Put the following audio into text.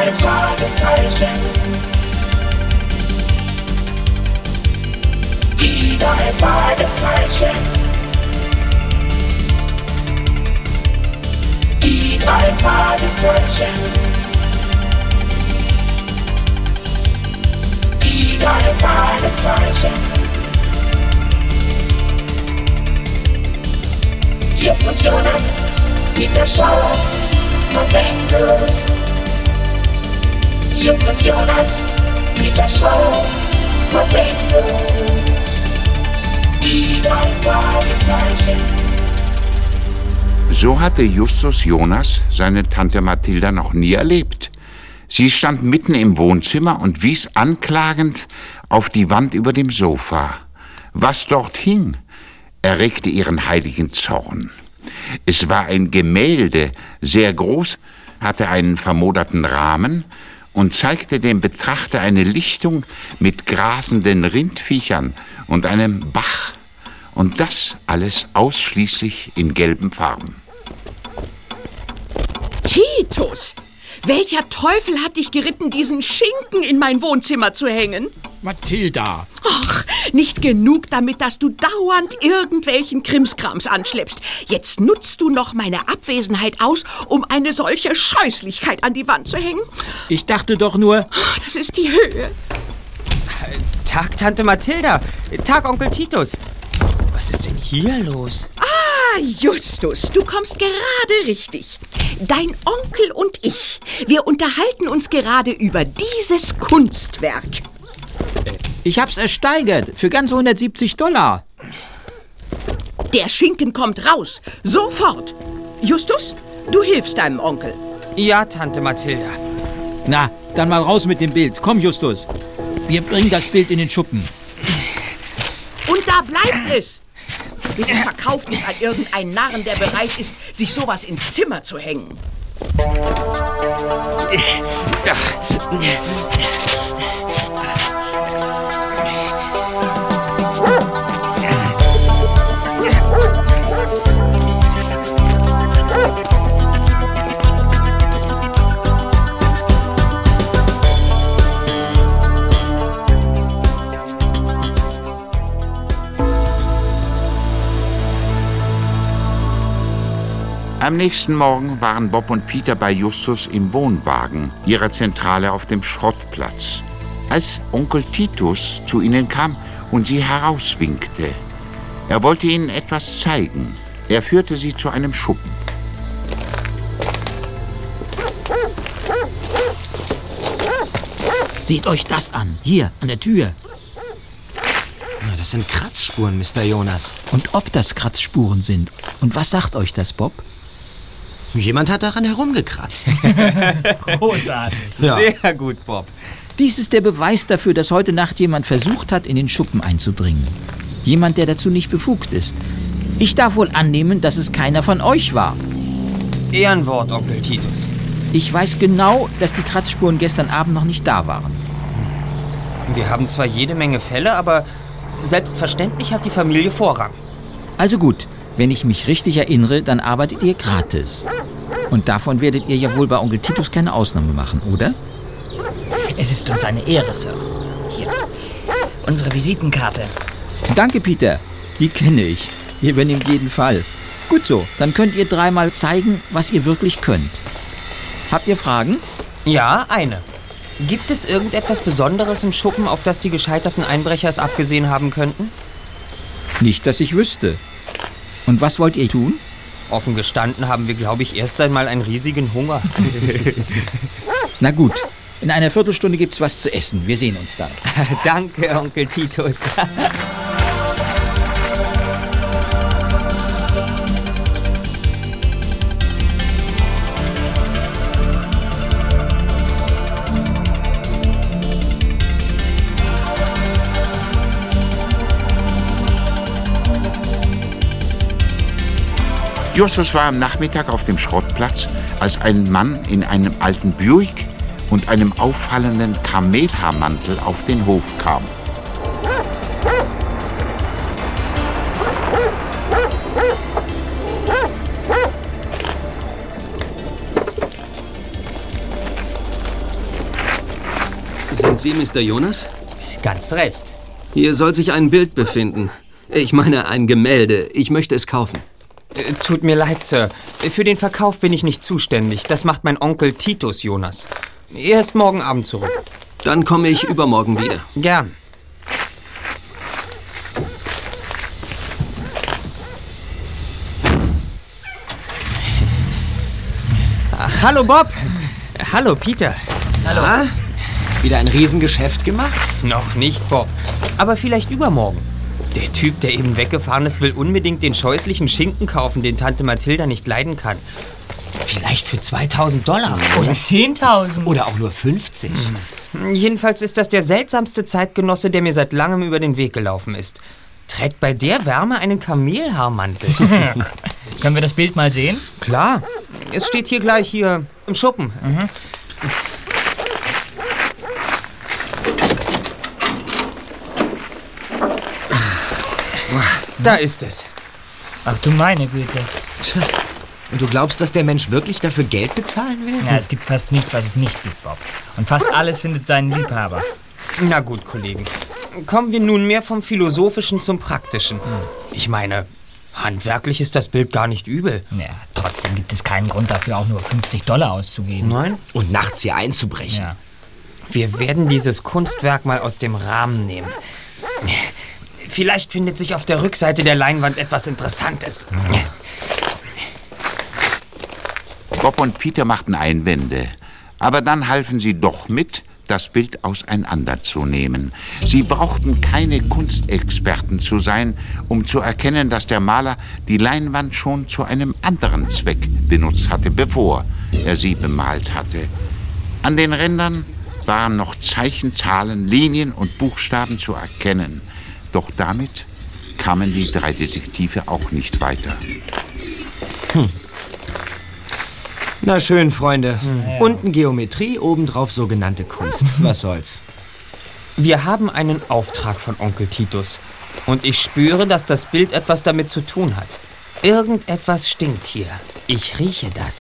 drei Fragezeichen. Die drei Fragezeichen. Die drei Fragezeichen. Die drei Fragezeichen. Justus Jonas, Peter Schauer, Novemberus. Justus Jonas, Peter Schauer, Novemberus. Die drei Fragezeichen. So hatte Justus Jonas seine Tante Mathilda noch nie erlebt. Sie stand mitten im Wohnzimmer und wies anklagend auf die Wand über dem Sofa. Was dort hing, erregte ihren heiligen Zorn. Es war ein Gemälde, sehr groß, hatte einen vermoderten Rahmen und zeigte dem Betrachter eine Lichtung mit grasenden Rindviechern und einem Bach. Und das alles ausschließlich in gelben Farben. Titus! Welcher Teufel hat dich geritten, diesen Schinken in mein Wohnzimmer zu hängen? Mathilda! Ach, nicht genug damit, dass du dauernd irgendwelchen Krimskrams anschleppst. Jetzt nutzt du noch meine Abwesenheit aus, um eine solche Scheußlichkeit an die Wand zu hängen? Ich dachte doch nur... Das ist die Höhe. Tag, Tante Mathilda. Tag, Onkel Titus. Was ist denn hier los? Justus, du kommst gerade richtig. Dein Onkel und ich, wir unterhalten uns gerade über dieses Kunstwerk. Ich hab's ersteigert für ganze $170. Der Schinken kommt raus, sofort. Justus, du hilfst deinem Onkel. Ja, Tante Mathilda. Na, dann mal raus mit dem Bild. Komm, Justus. Wir bringen das Bild in den Schuppen. Und da bleibt es. Bis es verkauft ist an irgendeinen Narren, der bereit ist, sich sowas ins Zimmer zu hängen. Am nächsten Morgen waren Bob und Peter bei Justus im Wohnwagen, ihrer Zentrale auf dem Schrottplatz, als Onkel Titus zu ihnen kam und sie herauswinkte. Er wollte ihnen etwas zeigen. Er führte sie zu einem Schuppen. Seht euch das an, hier an der Tür. Na, das sind Kratzspuren, Mr. Jonas. Und ob das Kratzspuren sind? Und was sagt euch das, Bob? Jemand hat daran herumgekratzt. Großartig. Ja. Sehr gut, Bob. Dies ist der Beweis dafür, dass heute Nacht jemand versucht hat, in den Schuppen einzudringen. Jemand, der dazu nicht befugt ist. Ich darf wohl annehmen, dass es keiner von euch war. Ehrenwort, Onkel Titus. Ich weiß genau, dass die Kratzspuren gestern Abend noch nicht da waren. Wir haben zwar jede Menge Fälle, aber selbstverständlich hat die Familie Vorrang. Also gut, wenn ich mich richtig erinnere, dann arbeitet ihr gratis. Und davon werdet ihr ja wohl bei Onkel Titus keine Ausnahme machen, oder? Es ist uns eine Ehre, Sir. Hier, unsere Visitenkarte. Danke, Peter. Die kenne ich. Ihr übernehmt jeden Fall. Gut so, dann könnt ihr dreimal zeigen, was ihr wirklich könnt. Habt ihr Fragen? Ja, eine. Gibt es irgendetwas Besonderes im Schuppen, auf das die gescheiterten Einbrecher es abgesehen haben könnten? Nicht, dass ich wüsste. Und was wollt ihr tun? Offen gestanden haben wir, glaube ich, erst einmal einen riesigen Hunger. Na gut, in einer Viertelstunde gibt's was zu essen. Wir sehen uns dann. Danke, Onkel Titus. Justus war am Nachmittag auf dem Schrottplatz, als ein Mann in einem alten Buick und einem auffallenden Kamelhaarmantel auf den Hof kam. Sind Sie Mr. Jonas? Ganz recht. Hier soll sich ein Bild befinden. Ich meine, ein Gemälde. Ich möchte es kaufen. Tut mir leid, Sir. Für den Verkauf bin ich nicht zuständig. Das macht mein Onkel Titus Jonas. Er ist morgen Abend zurück. Dann komme ich übermorgen wieder. Gern. Hallo, Bob. Hallo, Peter. Hallo. Ah, wieder ein Riesengeschäft gemacht? Noch nicht, Bob. Aber vielleicht übermorgen. Der Typ, der eben weggefahren ist, will unbedingt den scheußlichen Schinken kaufen, den Tante Mathilda nicht leiden kann. Vielleicht für $2.000. Oder 10.000. Oder auch nur 50. Jedenfalls ist das der seltsamste Zeitgenosse, der mir seit langem über den Weg gelaufen ist. Trägt bei der Wärme einen Kamelhaarmantel. Können wir das Bild mal sehen? Klar. Es steht hier gleich hier im Schuppen. Da ist es. Ach du meine Güte. Und du glaubst, dass der Mensch wirklich dafür Geld bezahlen will? Ja, es gibt fast nichts, was es nicht gibt, Bob. Und fast alles findet seinen Liebhaber. Na gut, Kollegen. Kommen wir nunmehr vom Philosophischen zum Praktischen. Ich meine, handwerklich ist das Bild gar nicht übel. Ja, trotzdem gibt es keinen Grund dafür, auch nur $50 auszugeben. Nein? Und nachts hier einzubrechen. Ja. Wir werden dieses Kunstwerk mal aus dem Rahmen nehmen. Vielleicht findet sich auf der Rückseite der Leinwand etwas Interessantes. Bob und Peter machten Einwände, aber dann halfen sie doch mit, das Bild auseinanderzunehmen. Sie brauchten keine Kunstexperten zu sein, um zu erkennen, dass der Maler die Leinwand schon zu einem anderen Zweck benutzt hatte, bevor er sie bemalt hatte. An den Rändern waren noch Zeichen, Zahlen, Linien und Buchstaben zu erkennen. Doch damit kamen die drei Detektive auch nicht weiter. Na schön, Freunde. Unten Geometrie, obendrauf sogenannte Kunst. Was soll's? Wir haben einen Auftrag von Onkel Titus. Und ich spüre, dass das Bild etwas damit zu tun hat. Irgendetwas stinkt hier. Ich rieche das.